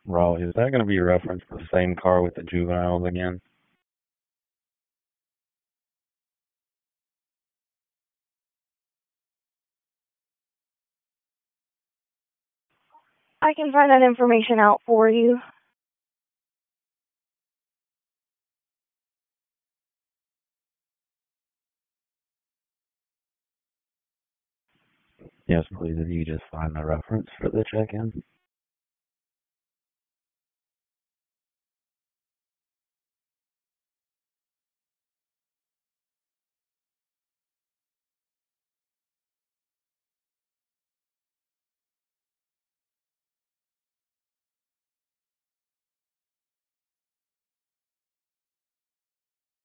Raleigh, is that going to be a reference to the same car with the juveniles again? I can find that information out for you. Yes, please, if you just find the reference for the check-in.